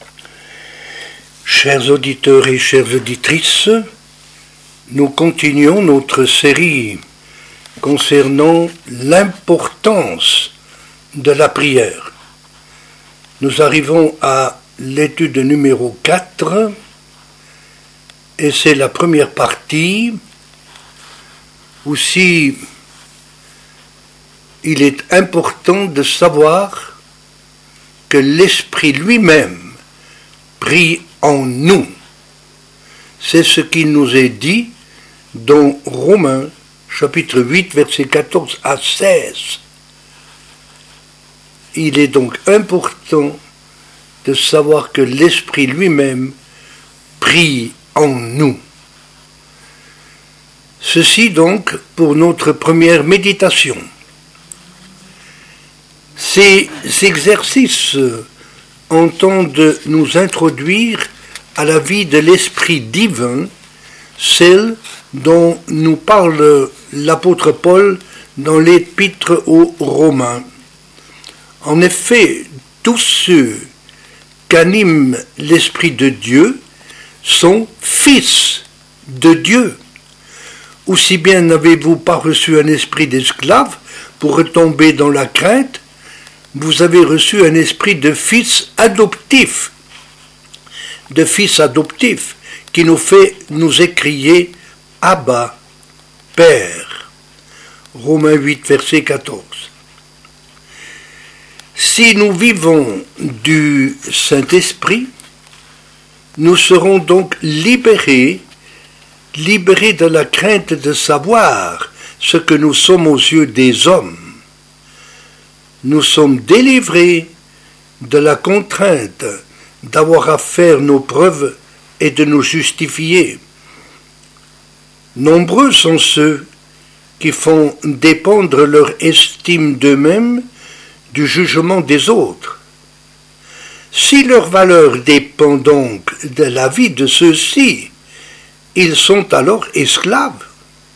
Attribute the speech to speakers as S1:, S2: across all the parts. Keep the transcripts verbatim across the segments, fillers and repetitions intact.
S1: Chers auditeurs et chères auditrices, nous continuons notre série concernant l'importance de la prière. Nous arrivons à l'étude numéro quatre et c'est la première partie où si il est important de savoir que l'Esprit lui-même prie en nous. C'est ce qui nous est dit dans Romains chapitre huit, versets quatorze à seize. Il est donc important de savoir que l'Esprit lui-même prie en nous. Ceci donc pour notre première méditation. Ces exercices entendent nous introduire à la vie de l'Esprit divin, celle dont nous parle l'apôtre Paul dans l'épître aux Romains. En effet, tous ceux qu'anime l'Esprit de Dieu sont fils de Dieu. Aussi bien n'avez-vous pas reçu un esprit d'esclave pour retomber dans la crainte, vous avez reçu un esprit de fils adoptif, de fils adoptif, qui nous fait nous écrier « Abba, Père ». Romains huit, verset quatorze. Si nous vivons du Saint-Esprit, nous serons donc libérés, libérés de la crainte de savoir ce que nous sommes aux yeux des hommes. Nous sommes délivrés de la contrainte d'avoir à faire nos preuves et de nous justifier. Nombreux sont ceux qui font dépendre leur estime d'eux-mêmes du jugement des autres. Si leur valeur dépend donc de la vie de ceux-ci, ils sont alors esclaves.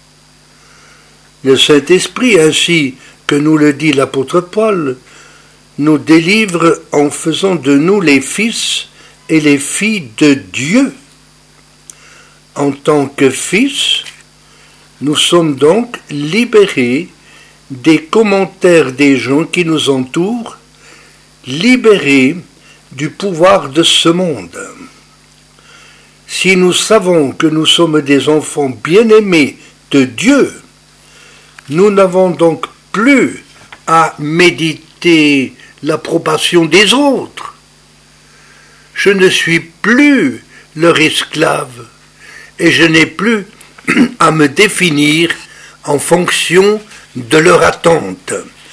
S1: Le Saint-Esprit, ainsi que nous le dit l'apôtre Paul, nous délivre en faisant de nous les fils et les filles de Dieu. En tant que fils, nous sommes donc libérés des commentaires des gens qui nous entourent, libérés du pouvoir de ce monde. Si nous savons que nous sommes des enfants bien-aimés de Dieu, nous n'avons donc plus à méditer l'approbation des autres. Je ne suis plus leur esclave et je n'ai plus à me définir en fonction de leur attente.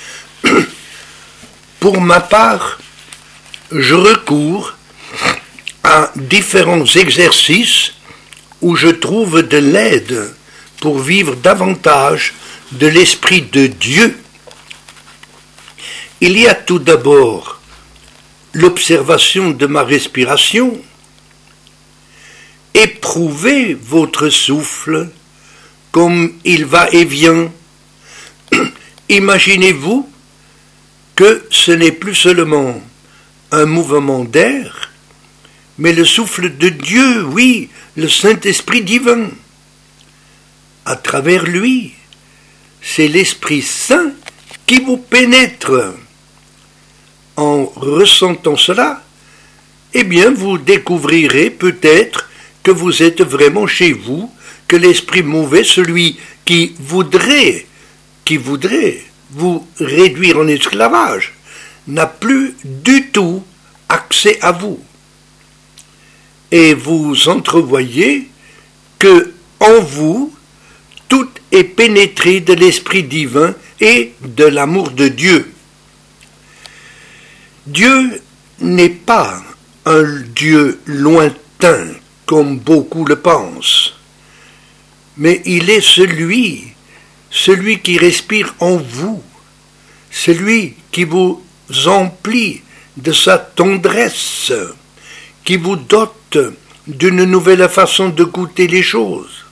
S1: Pour ma part, je recours à différents exercices où je trouve de l'aide pour vivre davantage de l'Esprit de Dieu. Il y a tout d'abord l'observation de ma respiration. Éprouvez votre souffle comme il va et vient. Imaginez-vous que ce n'est plus seulement un mouvement d'air, mais le souffle de Dieu, oui, le Saint-Esprit divin. À travers lui, c'est l'Esprit Saint qui vous pénètre. En ressentant cela, eh bien, vous découvrirez peut-être que vous êtes vraiment chez vous, que l'esprit mauvais, celui qui voudrait, qui voudrait vous réduire en esclavage, n'a plus du tout accès à vous. Et vous entrevoyez que en vous, tout est pénétré de l'Esprit divin et de l'amour de Dieu. Dieu n'est pas un Dieu lointain, comme beaucoup le pensent, mais il est celui, celui qui respire en vous, celui qui vous emplit de sa tendresse, qui vous dote d'une nouvelle façon de goûter les choses.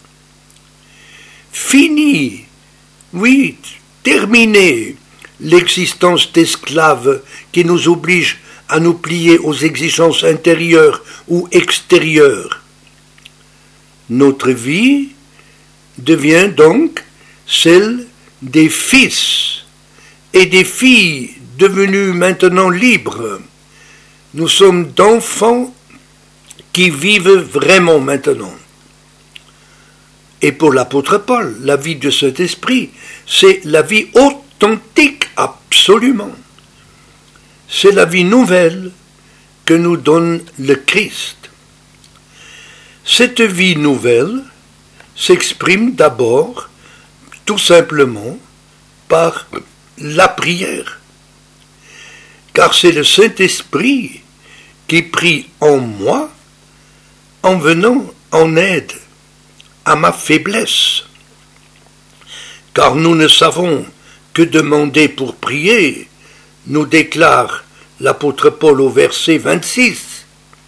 S1: Fini, oui, terminé l'existence d'esclaves qui nous oblige à nous plier aux exigences intérieures ou extérieures. Notre vie devient donc celle des fils et des filles devenus maintenant libres. Nous sommes d'enfants qui vivent vraiment maintenant. Et pour l'apôtre Paul, la vie de cet esprit, c'est la vie authentique, absolument. C'est la vie nouvelle que nous donne le Christ. Cette vie nouvelle s'exprime d'abord, tout simplement, par la prière. Car c'est le Saint-Esprit qui prie en moi en venant en aide à ma faiblesse. Car nous ne savons que demander pour prier, nous déclare l'apôtre Paul au verset vingt-six.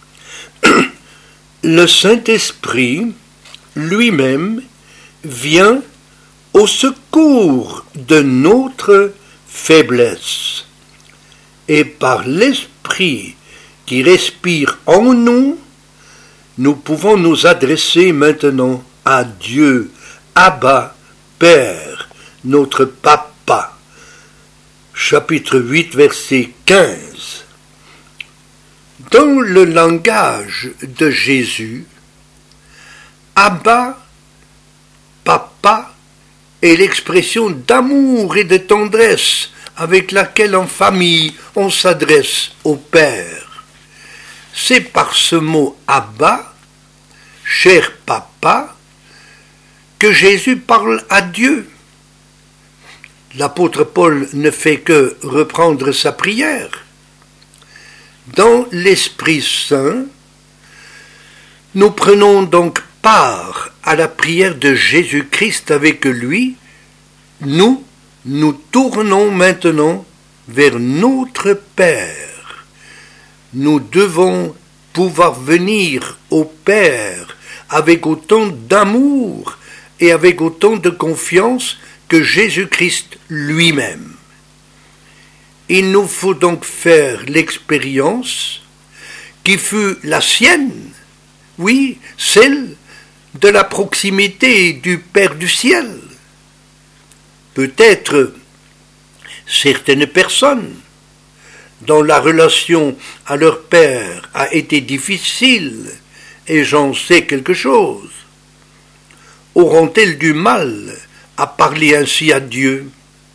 S1: Le Saint-Esprit lui-même vient au secours de notre faiblesse. Et par l'Esprit qui respire en nous, nous pouvons nous adresser maintenant à Dieu, Abba, Père, notre Papa. Chapitre huit, verset quinze. Dans le langage de Jésus, Abba, Papa, est l'expression d'amour et de tendresse avec laquelle en famille on s'adresse au Père. C'est par ce mot Abba, cher Papa, que Jésus parle à Dieu. L'apôtre Paul ne fait que reprendre sa prière. Dans l'Esprit Saint, nous prenons donc part à la prière de Jésus-Christ avec lui. Nous, nous tournons maintenant vers notre Père. Nous devons pouvoir venir au Père avec autant d'amour et avec autant de confiance que Jésus-Christ lui-même. Il nous faut donc faire l'expérience qui fut la sienne, oui, celle de la proximité du Père du ciel. Peut-être certaines personnes dont la relation à leur Père a été difficile, et j'en sais quelque chose, auront-elles du mal à parler ainsi à Dieu?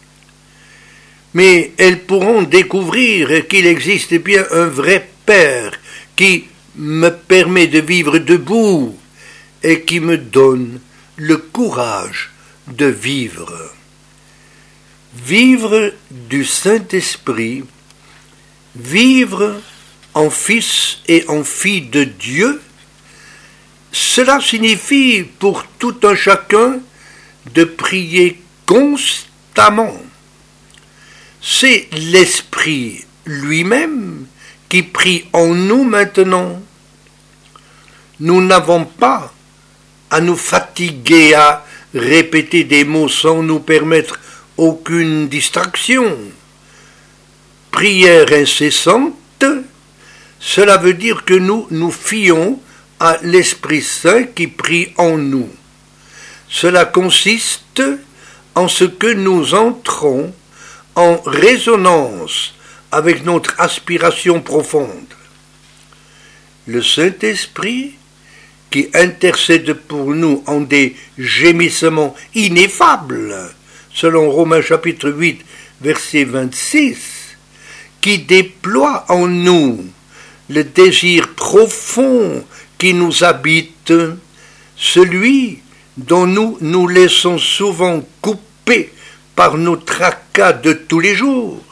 S1: Mais elles pourront découvrir qu'il existe bien un vrai Père qui me permet de vivre debout et qui me donne le courage de vivre. Vivre du Saint-Esprit, vivre en fils et en fille de Dieu, cela signifie pour tout un chacun de prier constamment. C'est l'Esprit lui-même qui prie en nous maintenant. Nous n'avons pas à nous fatiguer à répéter des mots sans nous permettre aucune distraction. Prière incessante, cela veut dire que nous nous fions à l'Esprit Saint qui prie en nous. Cela consiste en ce que nous entrons en résonance avec notre aspiration profonde. Le Saint-Esprit, qui intercède pour nous en des gémissements ineffables, selon Romains chapitre huit, verset vingt-six, qui déploie en nous le désir profond qui nous habite, celui dont nous nous laissons souvent couper par nos tracas de tous les jours.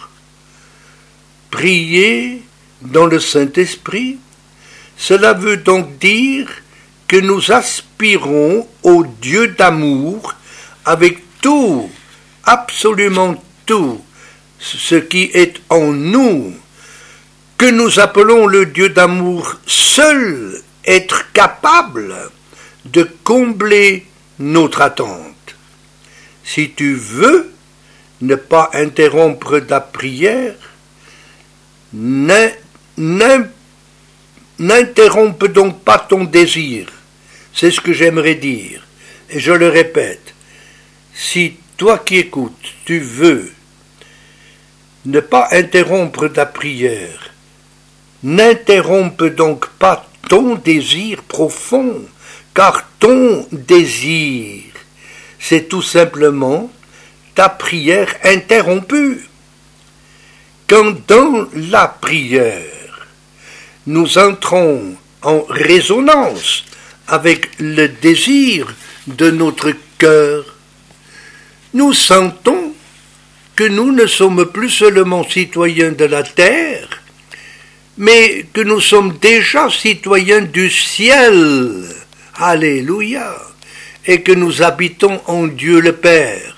S1: Prier dans le Saint-Esprit, cela veut donc dire que nous aspirons au Dieu d'amour avec tout, absolument tout, ce qui est en nous, que nous appelons le Dieu d'amour seul être capable de combler notre attente. Si tu veux ne pas interrompre ta prière, n'interrompe donc pas ton désir. C'est ce que j'aimerais dire. Et je le répète, si toi qui écoutes, tu veux ne pas interrompre ta prière, n'interrompe donc pas ton désir profond, car ton désir, c'est tout simplement ta prière interrompue. Quand dans la prière, nous entrons en résonance avec le désir de notre cœur, nous sentons que nous ne sommes plus seulement citoyens de la terre, mais que nous sommes déjà citoyens du ciel. Alléluia! Et que nous habitons en Dieu le Père.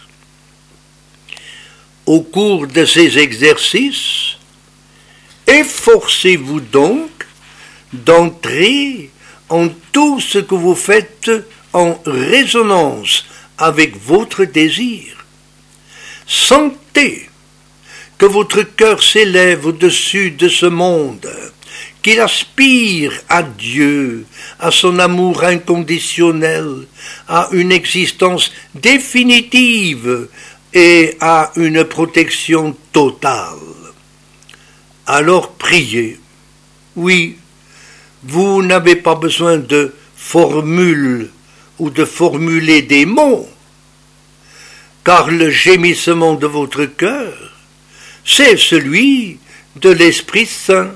S1: Au cours de ces exercices, efforcez-vous donc d'entrer en tout ce que vous faites en résonance avec votre désir. Sentez que votre cœur s'élève au-dessus de ce monde, qu'il aspire à Dieu, à son amour inconditionnel, à une existence définitive et à une protection totale. Alors priez. Oui, vous n'avez pas besoin de formules ou de formuler des mots, car le gémissement de votre cœur, c'est celui de l'Esprit Saint.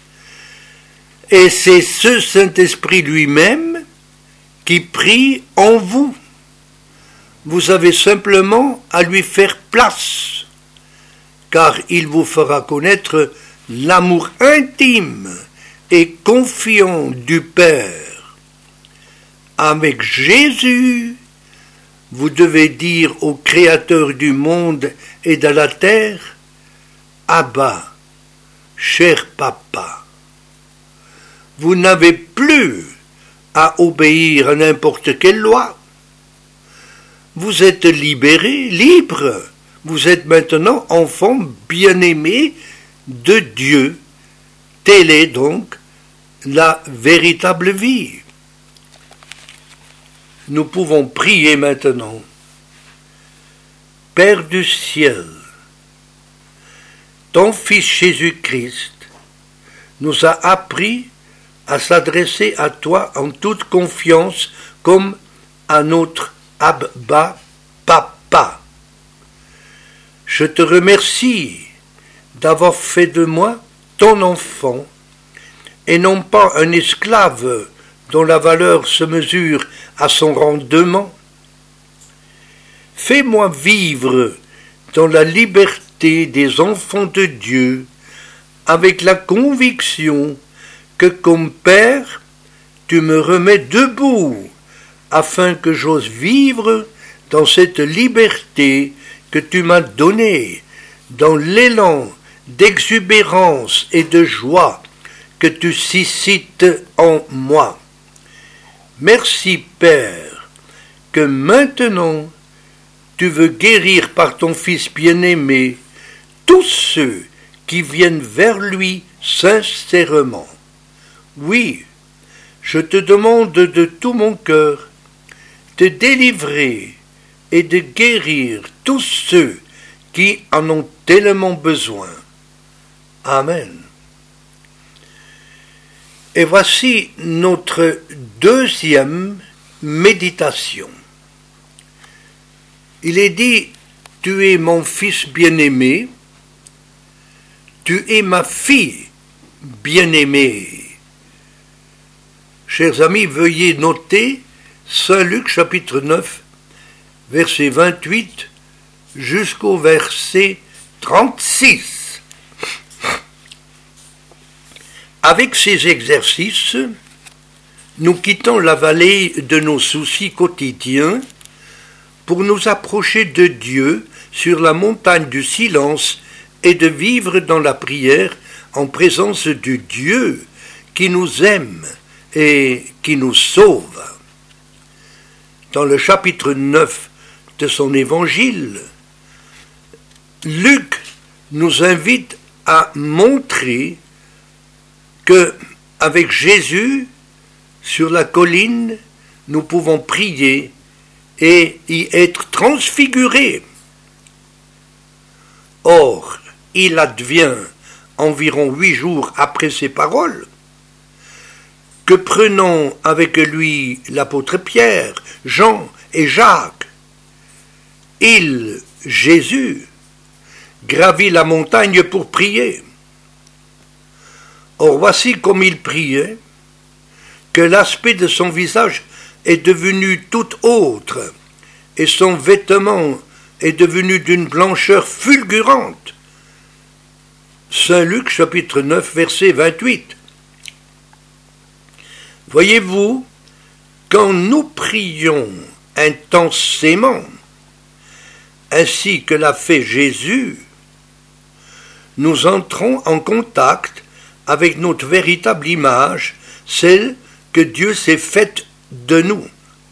S1: Et c'est ce Saint-Esprit lui-même qui prie en vous. Vous avez simplement à lui faire place, car il vous fera connaître l'amour intime et confiant du Père. Avec Jésus, vous devez dire au Créateur du monde et de la terre, « Abba, cher Papa ». Vous n'avez plus à obéir à n'importe quelle loi. Vous êtes libéré, libre. Vous êtes maintenant enfant bien-aimé de Dieu. Telle est donc la véritable vie. Nous pouvons prier maintenant. Père du ciel, ton Fils Jésus-Christ nous a appris à s'adresser à toi en toute confiance comme à notre Abba Papa. Je te remercie d'avoir fait de moi ton enfant et non pas un esclave dont la valeur se mesure à son rendement. Fais-moi vivre dans la liberté des enfants de Dieu avec la conviction que comme Père, tu me remets debout afin que j'ose vivre dans cette liberté que tu m'as donnée, dans l'élan d'exubérance et de joie que tu suscites en moi. Merci Père, que maintenant tu veux guérir par ton Fils bien-aimé tous ceux qui viennent vers lui sincèrement. Oui, je te demande de tout mon cœur de délivrer et de guérir tous ceux qui en ont tellement besoin. Amen. Et voici notre deuxième méditation. Il est dit, tu es mon fils bien-aimé, tu es ma fille bien-aimée. Chers amis, veuillez noter Saint Luc chapitre neuf, verset vingt-huit jusqu'au verset trente-six. Avec ces exercices, nous quittons la vallée de nos soucis quotidiens pour nous approcher de Dieu sur la montagne du silence et de vivre dans la prière en présence du Dieu qui nous aime et qui nous sauve. Dans le chapitre neuf de son évangile, Luc nous invite à montrer que, avec Jésus, sur la colline, nous pouvons prier et y être transfigurés. Or, il advient, environ huit jours après ces paroles, que prenant avec lui l'apôtre Pierre, Jean et Jacques, il, Jésus, gravit la montagne pour prier. Or voici comme il priait, que l'aspect de son visage est devenu tout autre, et son vêtement est devenu d'une blancheur fulgurante. Saint Luc chapitre neuf verset vingt-huit. Voyez-vous, quand nous prions intensément, ainsi que l'a fait Jésus, nous entrons en contact avec notre véritable image, celle que Dieu s'est faite de nous.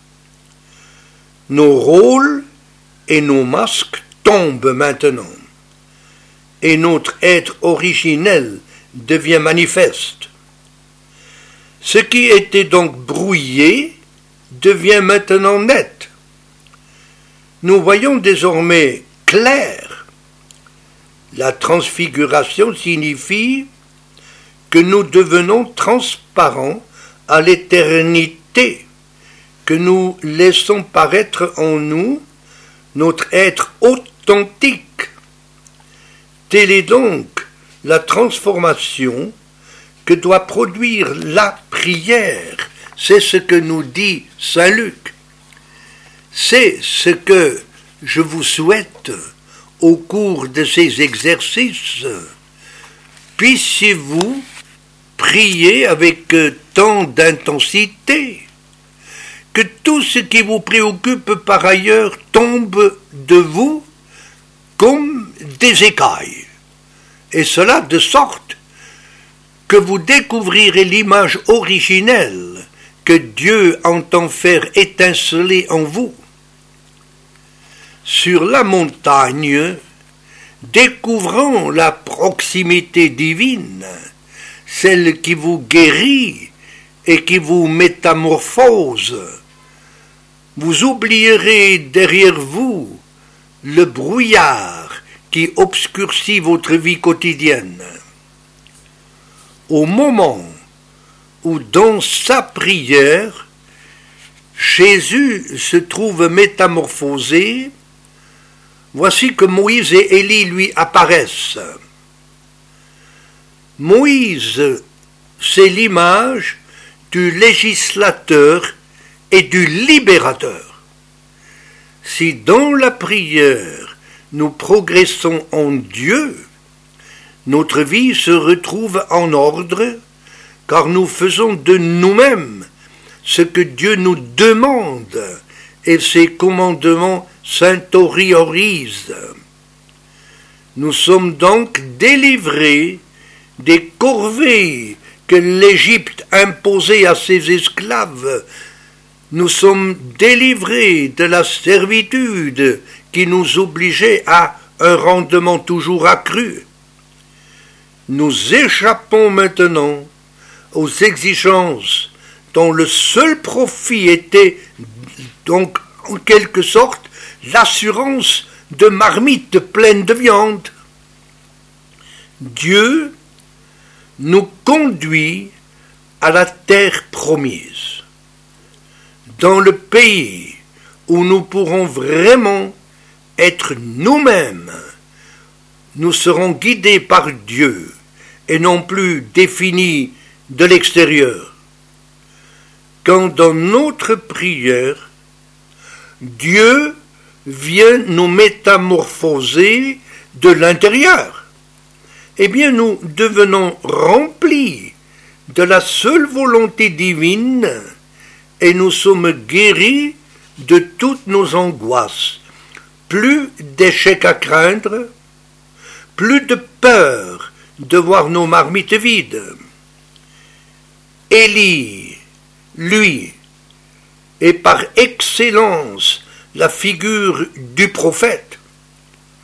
S1: Nos rôles et nos masques tombent maintenant, et notre être originel devient manifeste. Ce qui était donc brouillé devient maintenant net. Nous voyons désormais clair. La transfiguration signifie que nous devenons transparents à l'éternité, que nous laissons paraître en nous notre être authentique. Telle est donc la transformation que doit produire la prière. C'est ce que nous dit Saint Luc. C'est ce que je vous souhaite au cours de ces exercices. Puissiez-vous prier avec tant d'intensité que tout ce qui vous préoccupe par ailleurs tombe de vous comme des écailles, et cela de sorte que vous découvrirez l'image originelle que Dieu entend faire étinceler en vous. Sur la montagne, découvrant la proximité divine, celle qui vous guérit et qui vous métamorphose, vous oublierez derrière vous le brouillard qui obscurcit votre vie quotidienne. Au moment où dans sa prière, Jésus se trouve métamorphosé, voici que Moïse et Élie lui apparaissent. Moïse, c'est l'image du législateur et du libérateur. Si dans la prière nous progressons en Dieu, notre vie se retrouve en ordre, car nous faisons de nous-mêmes ce que Dieu nous demande, et ses commandements s'intériorisent. Nous sommes donc délivrés des corvées que l'Égypte imposait à ses esclaves. Nous sommes délivrés de la servitude qui nous obligeait à un rendement toujours accru. Nous échappons maintenant aux exigences dont le seul profit était donc en quelque sorte l'assurance de marmites pleines de viande. Dieu nous conduit à la terre promise, dans le pays où nous pourrons vraiment être nous-mêmes. Nous serons guidés par Dieu et non plus définis de l'extérieur. Quand dans notre prière, Dieu vient nous métamorphoser de l'intérieur, eh bien nous devenons remplis de la seule volonté divine et nous sommes guéris de toutes nos angoisses. Plus d'échecs à craindre, plus de peur de voir nos marmites vides. Élie, lui, est par excellence la figure du prophète.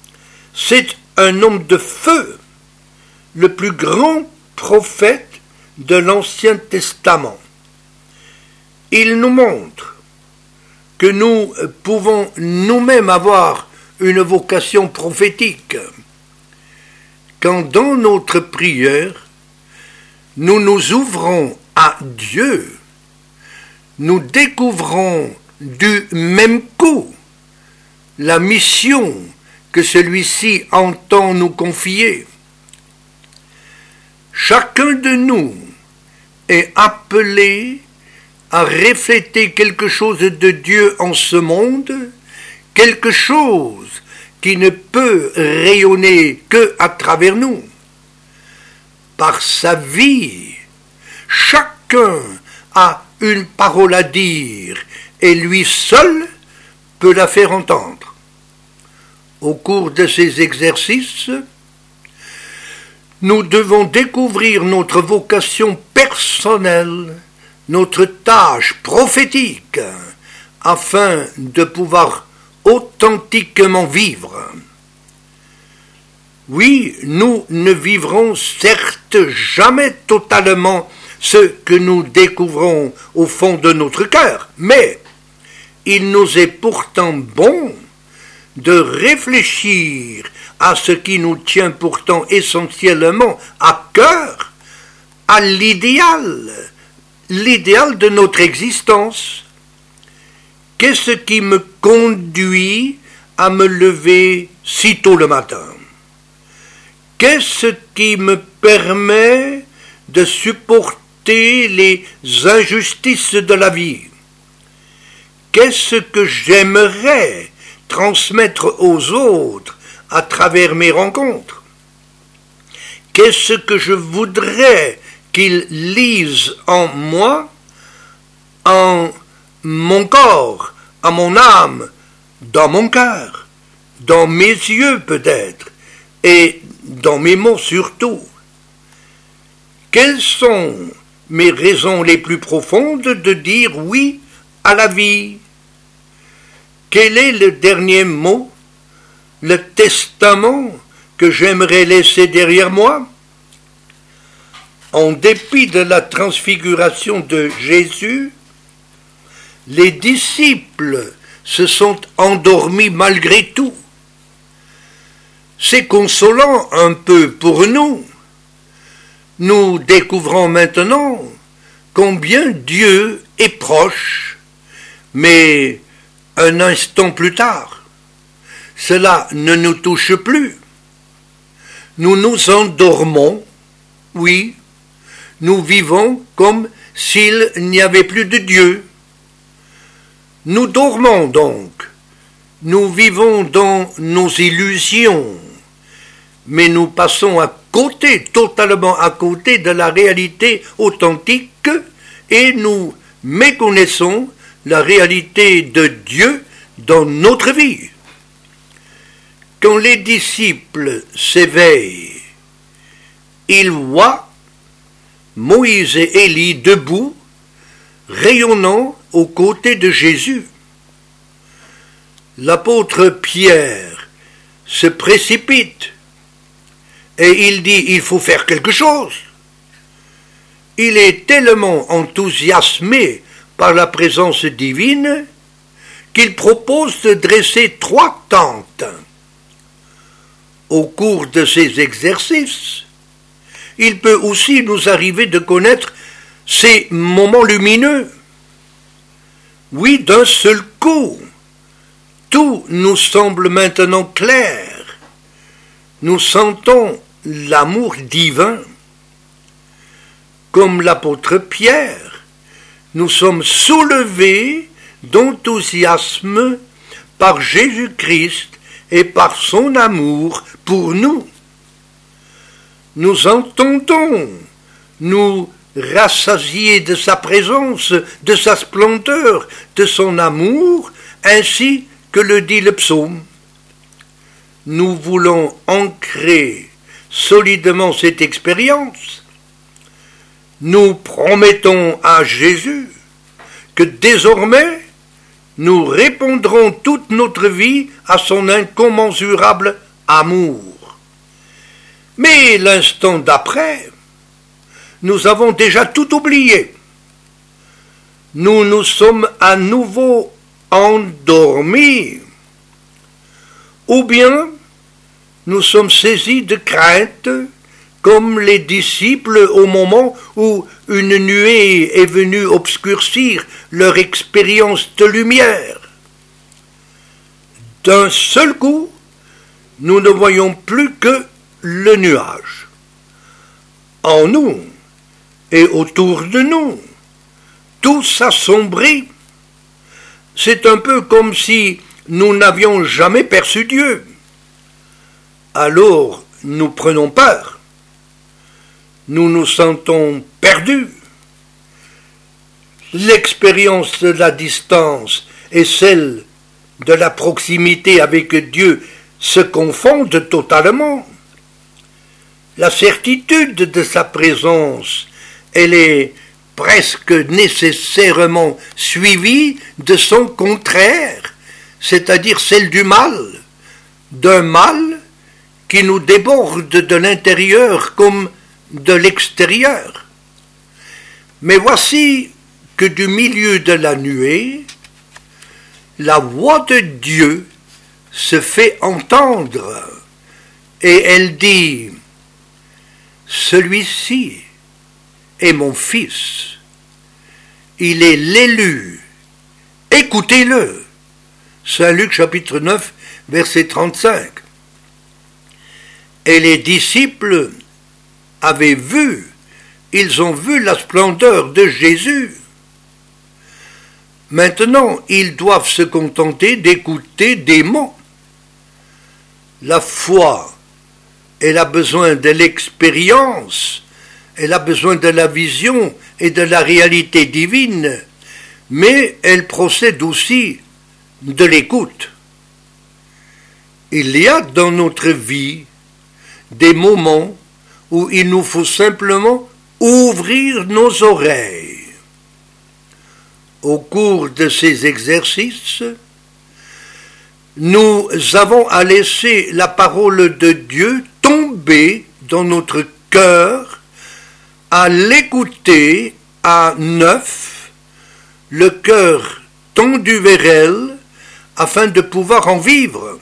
S1: C'est un homme de feu, le plus grand prophète de l'Ancien Testament. Il nous montre que nous pouvons nous-mêmes avoir une vocation prophétique quand dans notre prière, nous nous ouvrons à Dieu, nous découvrons du même coup la mission que celui-ci entend nous confier. Chacun de nous est appelé à refléter quelque chose de Dieu en ce monde, quelque chose qui ne peut rayonner que à travers nous. Par sa vie, chacun a une parole à dire et lui seul peut la faire entendre. Au cours de ces exercices, nous devons découvrir notre vocation personnelle, notre tâche prophétique, afin de pouvoir authentiquement vivre. Oui, nous ne vivrons certes jamais totalement ce que nous découvrons au fond de notre cœur, mais il nous est pourtant bon de réfléchir à ce qui nous tient pourtant essentiellement à cœur, à l'idéal, l'idéal de notre existence. Qu'est-ce qui me conduit à me lever si tôt le matin? Qu'est-ce qui me permet de supporter les injustices de la vie? Qu'est-ce que j'aimerais transmettre aux autres à travers mes rencontres? Qu'est-ce que je voudrais qu'ils lisent en moi, en mon corps, en mon âme, dans mon cœur, dans mes yeux peut-être, et dans mes mots surtout? Quelles sont mes raisons les plus profondes de dire oui à la vie? Quel est le dernier mot, le testament que j'aimerais laisser derrière moi? En dépit de la transfiguration de Jésus, les disciples se sont endormis malgré tout. C'est consolant un peu pour nous. Nous découvrons maintenant combien Dieu est proche, mais un instant plus tard, cela ne nous touche plus. Nous nous endormons, oui, nous vivons comme s'il n'y avait plus de Dieu. Nous dormons donc, nous vivons dans nos illusions, mais nous passons à côté, totalement à côté de la réalité authentique et nous méconnaissons la réalité de Dieu dans notre vie. Quand les disciples s'éveillent, ils voient Moïse et Élie debout, rayonnant aux côtés de Jésus. L'apôtre Pierre se précipite et il dit, il faut faire quelque chose. Il est tellement enthousiasmé par la présence divine qu'il propose de dresser trois tentes. Au cours de ces exercices, il peut aussi nous arriver de connaître ces moments lumineux. Oui, d'un seul coup, tout nous semble maintenant clair. Nous sentons l'amour divin. Comme l'apôtre Pierre, nous sommes soulevés d'enthousiasme par Jésus-Christ et par son amour pour nous. Nous entendons nous rassasier de sa présence, de sa splendeur, de son amour, ainsi que le dit le psaume. Nous voulons ancrer solidement cette expérience. Nous promettons à Jésus que désormais nous répondrons toute notre vie à son incommensurable amour. Mais l'instant d'après, nous avons déjà tout oublié. Nous nous sommes à nouveau endormis, ou bien nous sommes saisis de crainte, comme les disciples au moment où une nuée est venue obscurcir leur expérience de lumière. D'un seul coup, nous ne voyons plus que le nuage. En nous et autour de nous, tout s'assombrit. C'est un peu comme si nous n'avions jamais perçu Dieu. Alors, nous prenons peur. Nous nous sentons perdus. L'expérience de la distance et celle de la proximité avec Dieu se confondent totalement. La certitude de sa présence, elle est presque nécessairement suivie de son contraire, c'est-à-dire celle du mal, d'un mal qui nous déborde de l'intérieur comme de l'extérieur. Mais voici que du milieu de la nuée, la voix de Dieu se fait entendre et elle dit « Celui-ci est mon fils, il est l'élu, écoutez-le » Saint Luc chapitre neuf, verset trente-cinq. Et les disciples avaient vu, ils ont vu la splendeur de Jésus. Maintenant, ils doivent se contenter d'écouter des mots. La foi, elle a besoin de l'expérience, elle a besoin de la vision et de la réalité divine, mais elle procède aussi de l'écoute. Il y a dans notre vie des moments où il nous faut simplement ouvrir nos oreilles. Au cours de ces exercices, nous avons à laisser la parole de Dieu tomber dans notre cœur, à l'écouter à neuf, le cœur tendu vers elle, afin de pouvoir en vivre.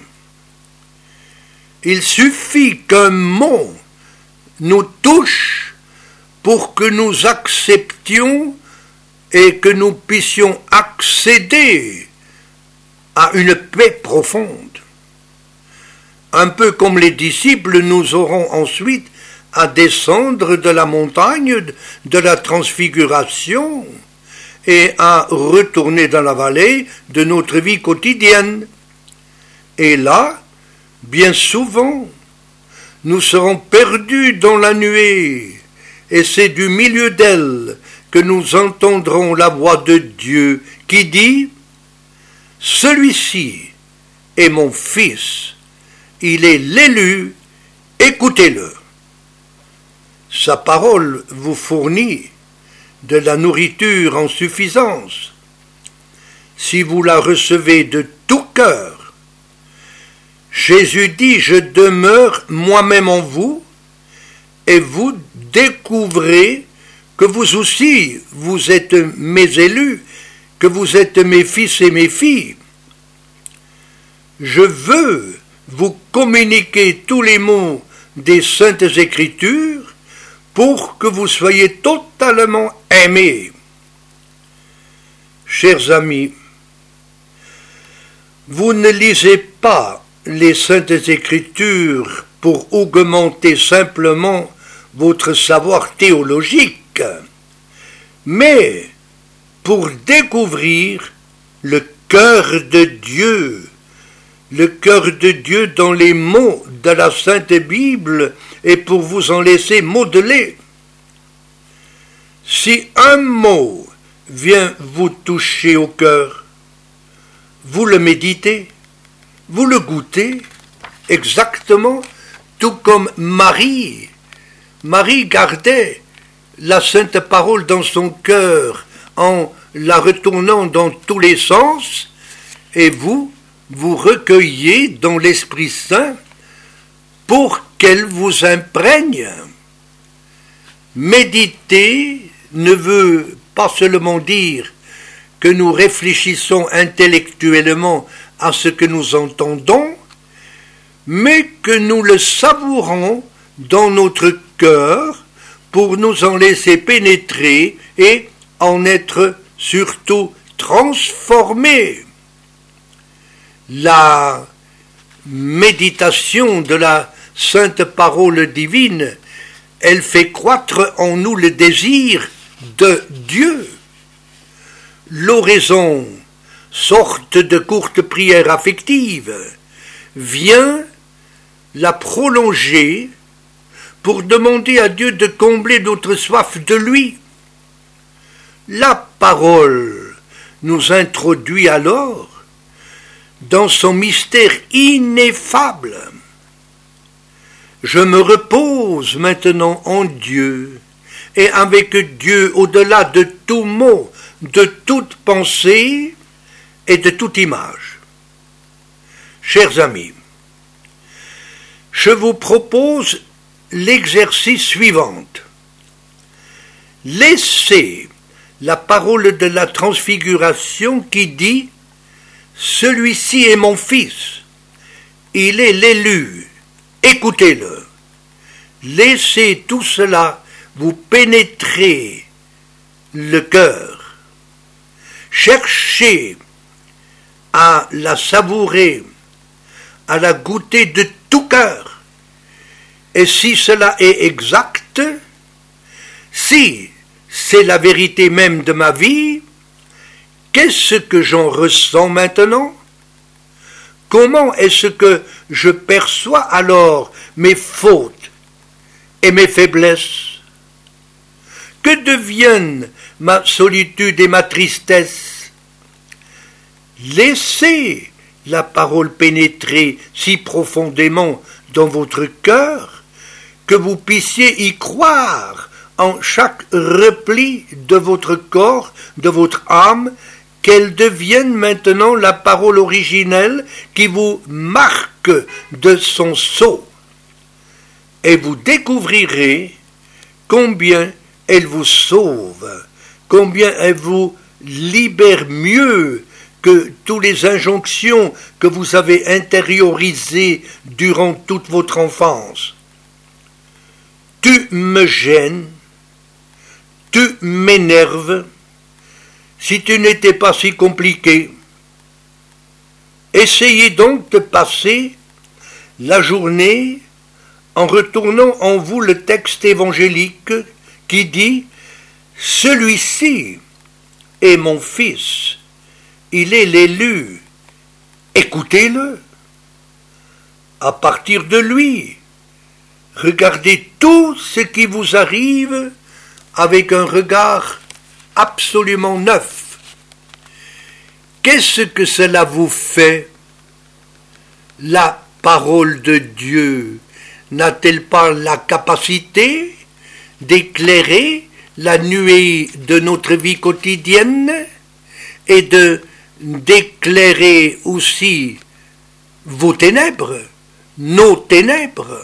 S1: Il suffit qu'un mot nous touche pour que nous acceptions et que nous puissions accéder à une paix profonde. Un peu comme les disciples, nous aurons ensuite à descendre de la montagne de la transfiguration et à retourner dans la vallée de notre vie quotidienne. Et là, bien souvent, nous serons perdus dans la nuée, et c'est du milieu d'elle que nous entendrons la voix de Dieu qui dit « Celui-ci est mon fils, il est l'élu, écoutez-le ». Sa parole vous fournit de la nourriture en suffisance. Si vous la recevez de tout cœur, Jésus dit « Je demeure moi-même en vous » et vous découvrez que vous aussi, vous êtes mes élus, que vous êtes mes fils et mes filles. Je veux vous communiquer tous les mots des Saintes Écritures pour que vous soyez totalement aimés. Chers amis, vous ne lisez pas les Saintes Écritures pour augmenter simplement votre savoir théologique, mais pour découvrir le cœur de Dieu, le cœur de Dieu dans les mots de la Sainte Bible et pour vous en laisser modeler. Si un mot vient vous toucher au cœur, vous le méditez, vous le goûtez, exactement tout comme Marie. Marie gardait la sainte parole dans son cœur en la retournant dans tous les sens, et vous, vous recueillez dans l'Esprit Saint pour qu'elle vous imprègne. Méditer ne veut pas seulement dire que nous réfléchissons intellectuellement à ce que nous entendons, mais que nous le savourons dans notre cœur pour nous en laisser pénétrer et en être surtout transformés. La méditation de la sainte parole divine, elle fait croître en nous le désir de Dieu. L'oraison, sorte de courte prière affective, vient la prolonger pour demander à Dieu de combler notre soif de lui. La parole nous introduit alors dans son mystère ineffable. Je me repose maintenant en Dieu, et avec Dieu au-delà de tout mot, de toute pensée et de toute image. Chers amis, je vous propose l'exercice suivant. Laissez la parole de la transfiguration qui dit « Celui-ci est mon fils, il est l'élu, écoutez-le ». Laissez tout cela vous pénétrer le cœur. Cherchez à la savourer, à la goûter de tout cœur. Et si cela est exact, si c'est la vérité même de ma vie, qu'est-ce que j'en ressens maintenant? Comment est-ce que je perçois alors mes fautes et mes faiblesses? Que deviennent ma solitude et ma tristesse? Laissez la parole pénétrer si profondément dans votre cœur que vous puissiez y croire en chaque repli de votre corps, de votre âme, qu'elle devienne maintenant la parole originelle qui vous marque de son sceau. Et vous découvrirez combien elle vous sauve, combien elle vous libère mieux que toutes les injonctions que vous avez intériorisées durant toute votre enfance. Tu me gênes, tu m'énerves, si tu n'étais pas si compliqué. Essayez donc de passer la journée en retournant en vous le texte évangélique qui dit « Celui-ci est mon fils, il est l'élu, écoutez-le. » À partir de lui, regardez tout ce qui vous arrive avec un regard absolument neuf. Qu'est-ce que cela vous fait? La parole de Dieu n'a-t-elle pas la capacité d'éclairer la nuée de notre vie quotidienne et de d'éclairer aussi vos ténèbres, nos ténèbres?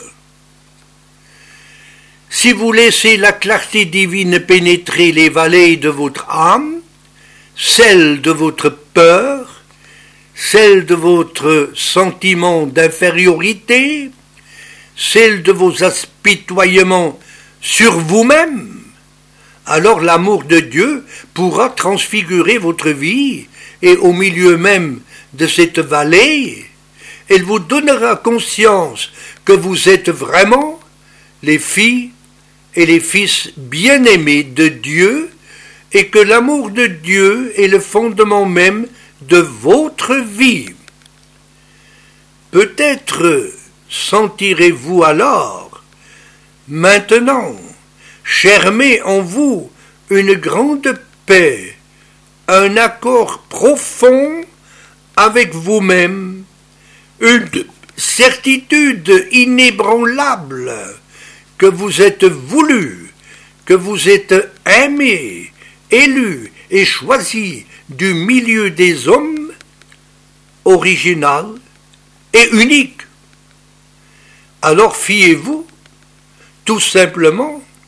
S1: Si vous laissez la clarté divine pénétrer les vallées de votre âme, celle de votre peur, celle de votre sentiment d'infériorité, celle de vos apitoiements sur vous-même, alors l'amour de Dieu pourra transfigurer votre vie et au milieu même de cette vallée, elle vous donnera conscience que vous êtes vraiment les filles et les fils bien-aimés de Dieu et que l'amour de Dieu est le fondement même de votre vie. Peut-être sentirez-vous alors, maintenant, germer en vous une grande paix, un accord profond avec vous-même, une certitude inébranlable que vous êtes voulu, que vous êtes aimé, élu et choisi du milieu des hommes, original et unique. Alors fiez-vous tout simplement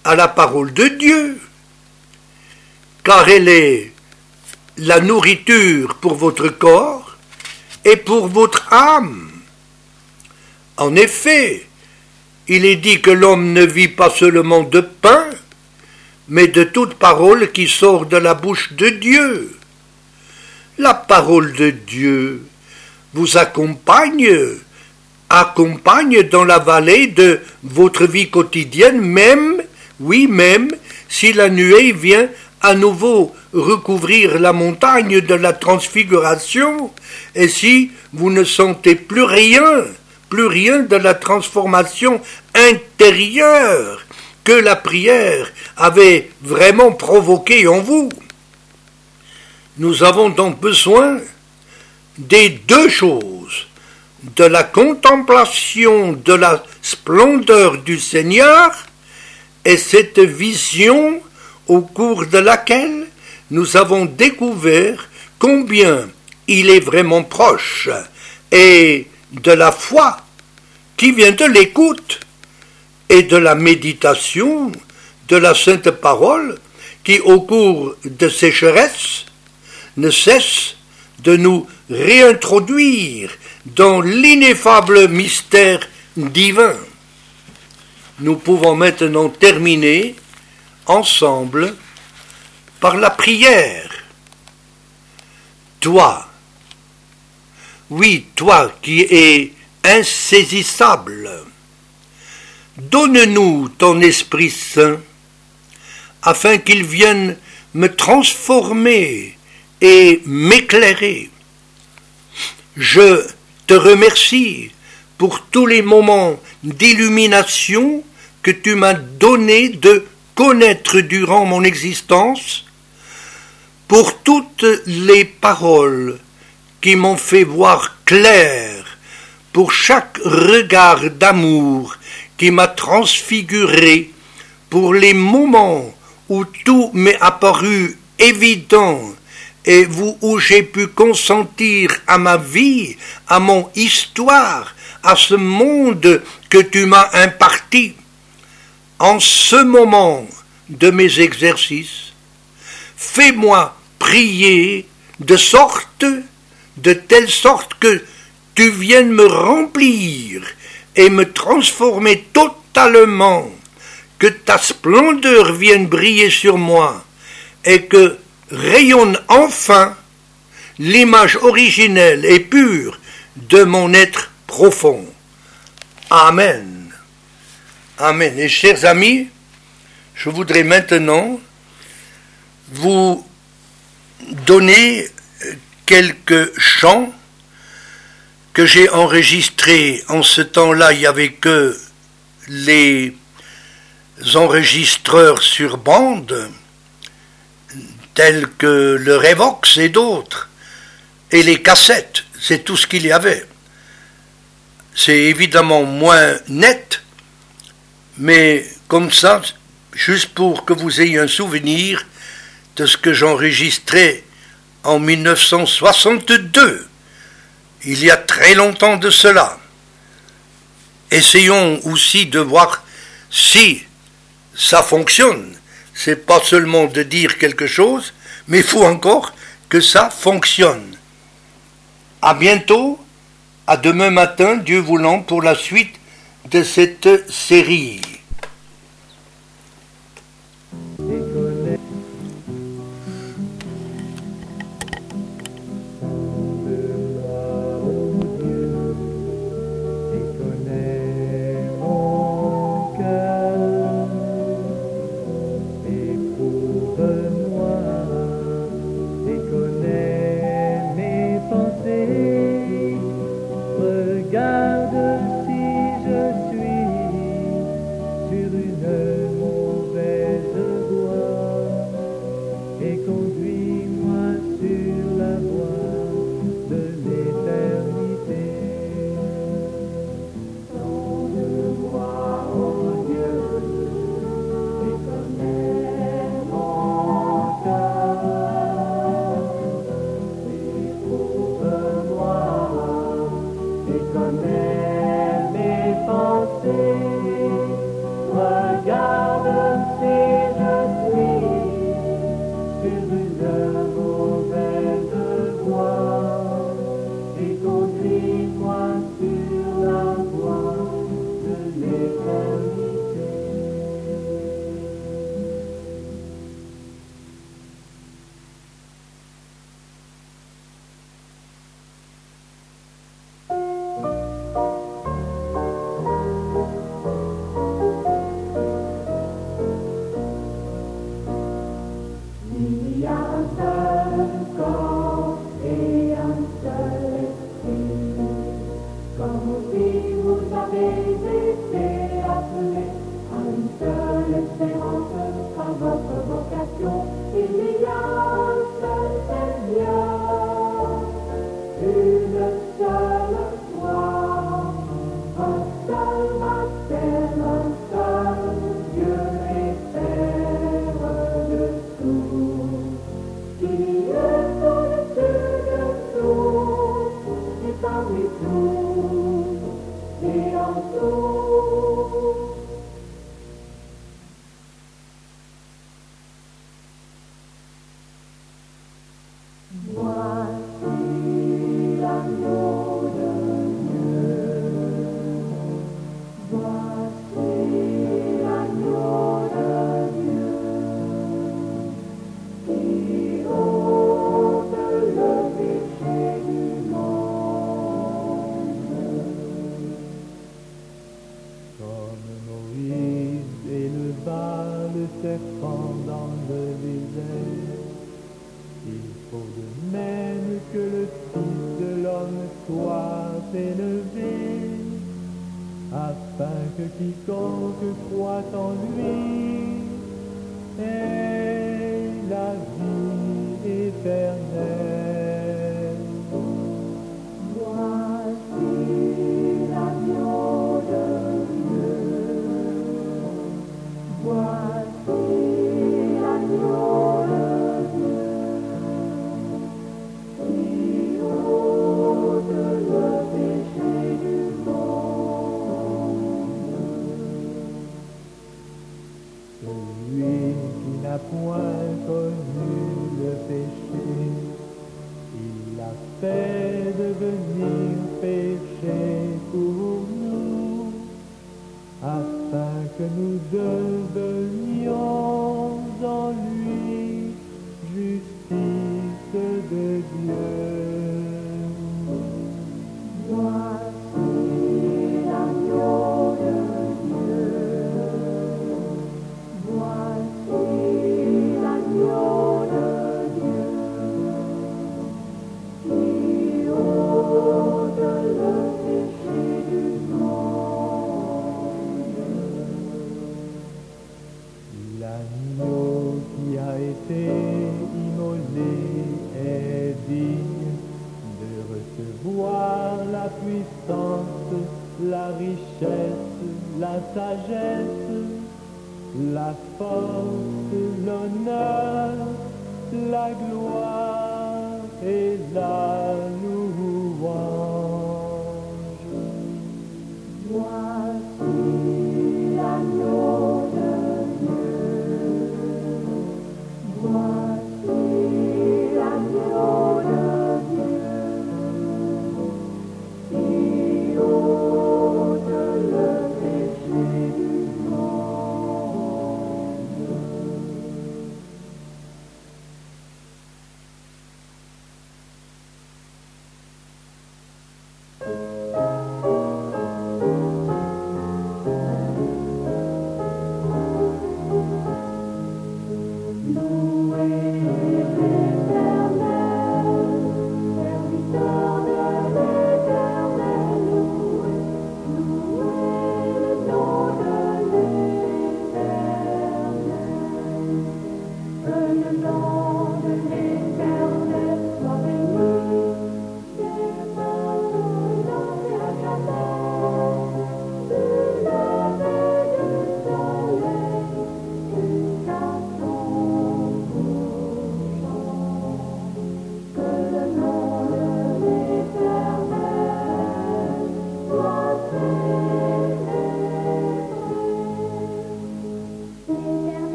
S1: à la parole de Dieu, car elle est la nourriture pour votre corps et pour votre âme. En effet, il est dit que l'homme ne vit pas seulement de pain, mais de toute parole qui sort de la bouche de Dieu. La parole de Dieu vous accompagne, accompagne dans la vallée de votre vie quotidienne, même, oui, même si la nuée vient à nouveau recouvrir la montagne de la transfiguration, et si vous ne sentez plus rien, plus rien de la transformation intérieure que la prière avait vraiment provoquée en vous. Nous avons donc besoin des deux choses, de la contemplation de la splendeur du Seigneur et cette vision au cours de laquelle nous avons découvert combien il est vraiment proche, et de la foi qui vient de l'écoute et de la méditation de la Sainte Parole qui, au cours de sécheresse, ne cesse de nous réintroduire dans l'ineffable mystère divin. Nous pouvons maintenant terminer ensemble par la prière. Toi, oui, toi qui es insaisissable, donne-nous ton Esprit Saint, afin qu'il vienne me transformer et m'éclairer. Je te remercie pour tous les moments d'illumination que tu m'as donné de connaître durant mon existence, pour toutes les paroles qui m'ont fait voir clair, pour chaque regard d'amour qui m'a transfiguré, pour les moments où tout m'est apparu évident et où j'ai pu consentir à ma vie, à mon histoire, à ce monde que tu m'as imparti. En ce moment de mes exercices, fais-moi prier de sorte, de telle sorte que tu viennes me remplir et me transformer totalement, que ta splendeur vienne briller sur moi et que rayonne enfin l'image originelle et pure de mon être profond. Amen. Amen. Et chers amis, je voudrais maintenant vous donner quelques chants que j'ai enregistrés. En ce temps-là, il n'y avait que les enregistreurs sur bande, tels que le Revox et d'autres, et les cassettes, c'est tout ce qu'il y avait. C'est évidemment moins net, mais comme ça, juste pour que vous ayez un souvenir de ce que j'enregistrais en mille neuf cent soixante-deux, il y a très longtemps de cela. Essayons aussi de voir si ça fonctionne. C'est pas seulement de dire quelque chose, mais il faut encore que ça fonctionne. À bientôt, à demain matin, Dieu voulant, pour la suite de cette série.
S2: Regarde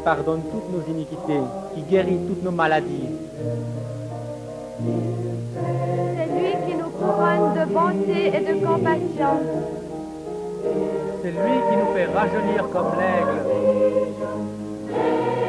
S2: pardonne toutes nos iniquités, qui guérit toutes nos maladies.
S3: C'est lui qui nous couronne de bonté et de compassion.
S2: C'est lui qui nous fait rajeunir comme l'aigle.